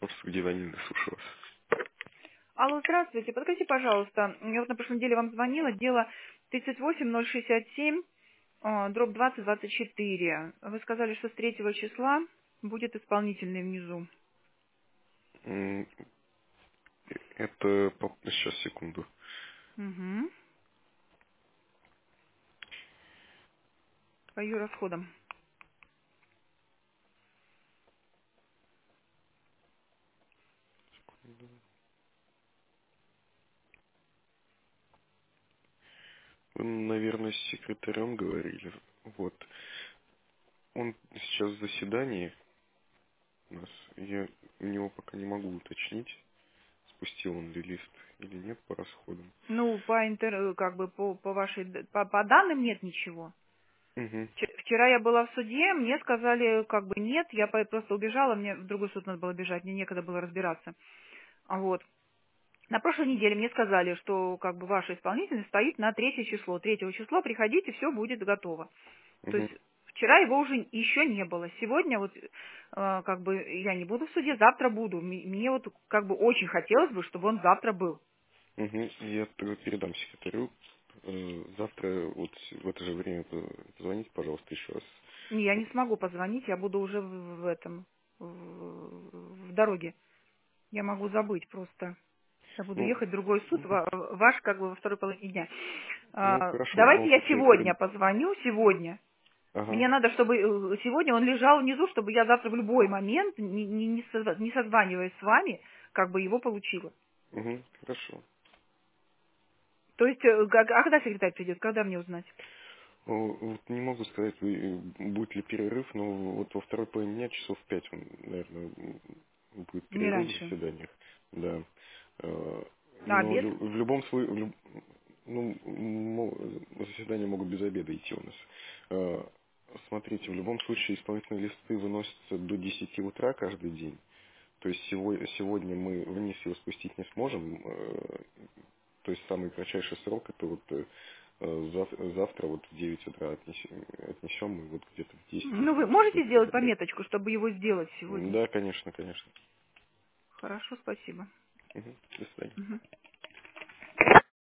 Диванин, слушаю вас. Алло, здравствуйте. Подскажите, пожалуйста, я вот на прошлой неделе вам звонила, дело 38067, дробь 2024. Вы сказали, что с 3 числа будет исполнительный внизу. М, Это... Сейчас, секунду. Угу. По ее расходам. Вы, наверное, с секретарем говорили. Вот. Он сейчас в заседании у нас. Я у него пока не могу уточнить, спустил он ли лист или нет по расходам. Ну, как бы по вашей, по данным нет ничего. Угу. Вчера я была в суде, мне сказали, как бы нет, я просто убежала, мне в другой суд надо было бежать, мне некогда было разбираться. Вот. На прошлой неделе мне сказали, что как бы ваша исполнительность стоит на 3 число. 3 числа приходите, все будет готово. То Угу. есть вчера его уже еще не было. Сегодня вот как бы я не буду в суде, завтра буду. Мне вот как бы очень хотелось бы, чтобы он завтра был. Угу. Я тогда передам секретарю. Завтра вот в это же время позвоните, пожалуйста, еще раз. Я не смогу позвонить, я буду уже в этом, в дороге. Я могу забыть просто. Я буду Ну, ехать в другой суд, ваш как бы во второй половине дня. хорошо. Давайте Ну, я просто сегодня позвоню, сегодня. Ага. Мне надо, чтобы сегодня он лежал внизу, чтобы я завтра в любой момент, не созваниваясь с вами, как бы его получила. Угу. Хорошо. То есть, а когда секретарь придет, когда мне узнать? Вот не могу сказать, будет ли перерыв, но вот во второй половине дня, часов в 5, он, наверное, будет Не перерыв в раньше. заседаниях. Да. На Но обед? в любом случае, ну, заседания могут без обеда идти у нас. Смотрите, в любом случае исполнительные листы выносятся до 10 утра каждый день. То есть сегодня мы вниз его спустить не сможем. То есть самый кратчайший срок это вот завтра вот в 9 утра отнесем мы вот где-то в 10 Ну, вы часов можете сделать заберем. пометочку, чтобы его сделать сегодня? Да, конечно, конечно. Хорошо, спасибо. Мгм. До свидания. Мгм.